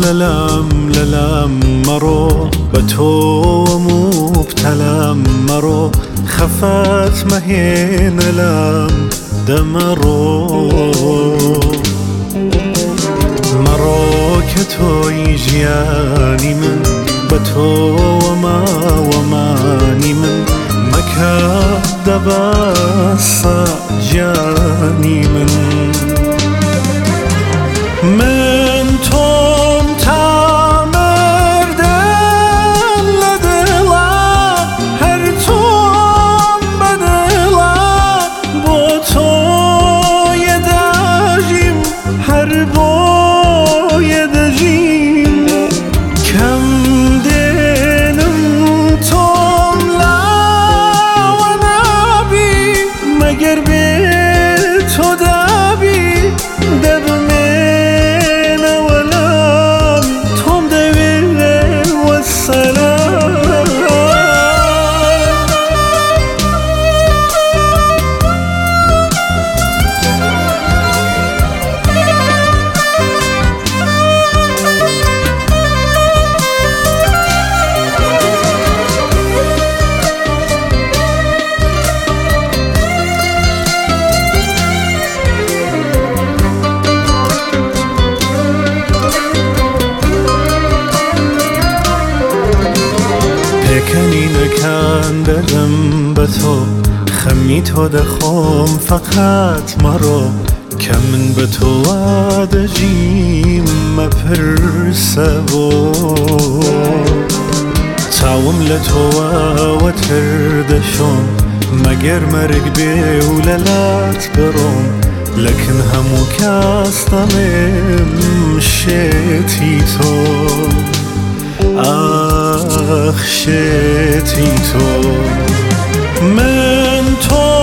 للم للم مرو به تو مبتلم مرو خفت مهین لم دمرو مرو که توی جیانی من به تو و مانی من مکه دبست جانی من توم تا مردن لدلم هر توم بدلم با تو یدجیم هر بای دجیم کم دلم توم لا و نبی مگر به تو دبی دبم کنی نکن دلم به تو خمی تو دخوم فقط مرو که من به تو دجیم مپرسه و تاوم لتو و تردشم مگر مرگ بی وللات بروم لكن همو كاستمم شيتي تو شتي تو من تو